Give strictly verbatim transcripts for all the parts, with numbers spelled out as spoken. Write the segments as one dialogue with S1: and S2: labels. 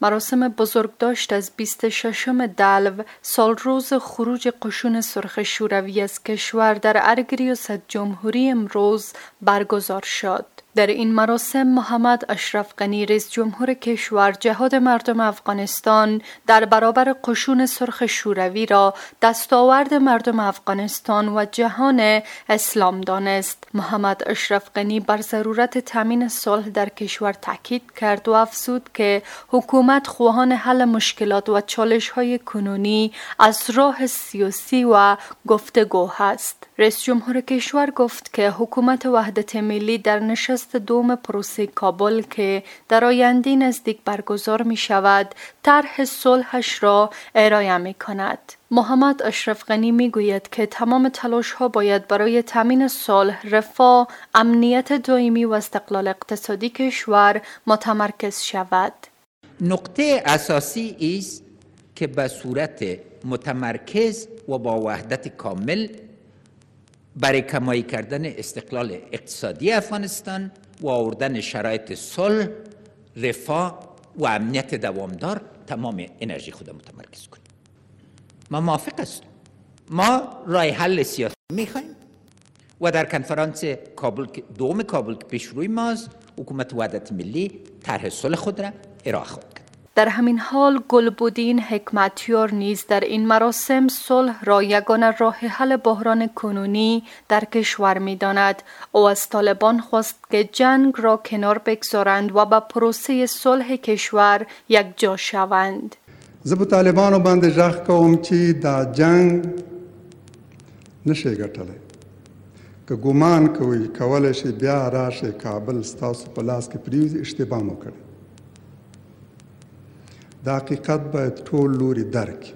S1: مراسم بزرگداشت از بیست و ششم دلو سال روز خروج قشون سرخ شوروی از کشور در ارگ ریاست جمهوری امروز برگزار شد. در این مراسم محمد اشرف غنی رئیس جمهور کشور جهاد مردم افغانستان در برابر قشون سرخ شوروی را دستاورد مردم افغانستان و جهان اسلام دانست. محمد اشرف غنی بر ضرورت تامین صلح در کشور تاکید کرد و افزود که حکومت خواهان حل مشکلات و چالش‌های کنونی از راه سیاسی و گفتگو است. رئیس جمهور کشور گفت که حکومت وحدت ملی در نشست دوم پروسه کابل که در آینده نزدیک برگزار می شود طرح صلحش را ارائه می کند. محمد اشرف غنی می گوید که تمام تلاش ها باید برای تامین صلح، رفاه، امنیت دائمی و استقلال اقتصادی کشور متمرکز شود.
S2: نقطه اساسی است که به صورت متمرکز و با وحدت کامل برای کمایی کردن استقلال اقتصادی افغانستان و آوردن شرایط صلح، رفاه و امنیت دوامدار تمام انرژی خود متمرکز کنیم. ما موافق هستیم. ما راه حل سیاسی میخوایم و در کنفرانس کابل دوم کابل که پیش روی ماست، حکومت وحدت ملی طرح صلح خود را ارائه خواهد کرد.
S1: در همین حال گلبدین حکمتیار نیز در این مراسم صلح را یگانه راه حل بحران کنونی در کشور می داند. او از طالبان خواست که جنگ را کنار بگذارند و به پروسه صلح کشور یک جا شوند.
S3: زه په طالبانو باندې ژغ کوم چې دا جنگ نشي ګټلی. که ګمان کوي کولی شي بیا راشي کابل ستاسو په لاس کې پرېوځي، اشتباه مو کړی. دا حقیقت باید ټول لوري درک.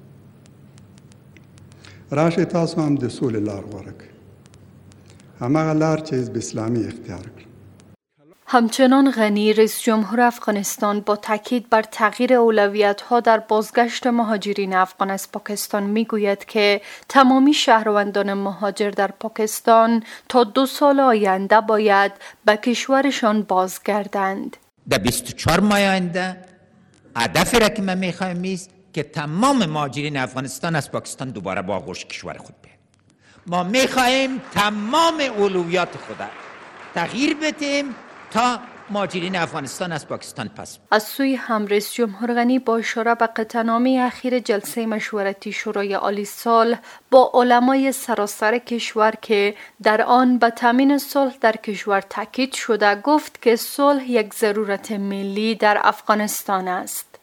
S3: راشي تاسو هم د سولې لار غوره کړئ. هماغه لار چې حزب اسلامي اختیار کړ.
S1: همچنان غنی رئیس جمهور افغانستان با تاکید بر تغییر اولویت‌ها در بازگشت مهاجرین افغان از پاکستان می‌گوید که تمامی شهروندان مهاجر در پاکستان تا دو سال آینده باید به کشورشان بازگردند.
S2: در بیست و چهار ماه آینده هدفی را که ما می‌خواهیم است که تمام مهاجرین افغانستان از پاکستان دوباره با آغوش کشور خود بیایند. ما می‌خواهیم تمام اولویات خود تغییر بدیم تا مهاجرین افغانستان از پاکستان پس.
S1: از سوی هم رئیس جمهور غنی با اشاره به قطعنامه اخیر جلسه مشورتی شورای عالی صلح با علمای سراسر کشور که در آن به تامین صلح در کشور تاکید شده گفت که صلح یک ضرورت ملی در افغانستان است.